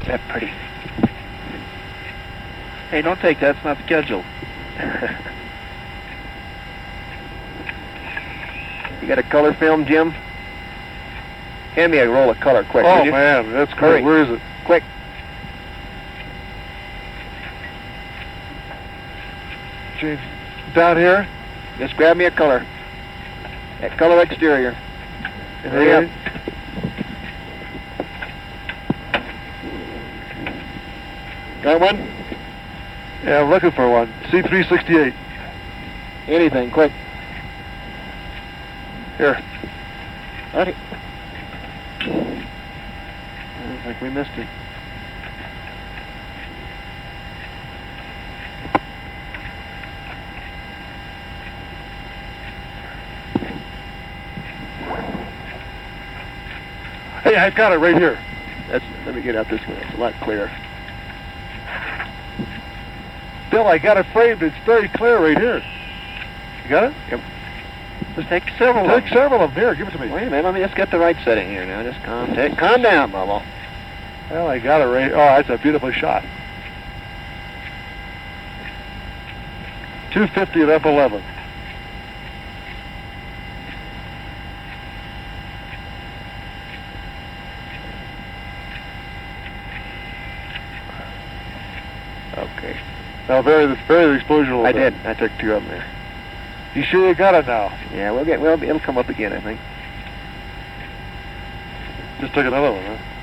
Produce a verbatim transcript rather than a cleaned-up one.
that pretty? Hey, don't take that. It's not scheduled. You got a color film, Jim? Hand me a roll of color, quick. Oh, man, that's great. Where is it? Quick. Gee, down here? Just grab me a color. That color exterior. Hurry up. Got one? Yeah, I'm looking for one. C three sixty-eight. Anything, quick. Here. Ready. Looks like we missed it. Hey, I've got it right here. That's, let me get out this way. It's a lot clearer. Bill, I got it framed. It's very clear right here. You got it? Yep. Let's take several Take of them. several of them. Here, give it to me. Wait a minute. Let me just get the right setting here now. Just calm, take, calm down, Bubble. Well, I got it right. Oh, that's a beautiful shot. two fifty at F eleven. Okay. Now, vary the, vary the exposure a little I bit. did. I took two of them there. You sure you got it now? Yeah, we'll get. Well, it'll come up again, I think. Just took another one, huh?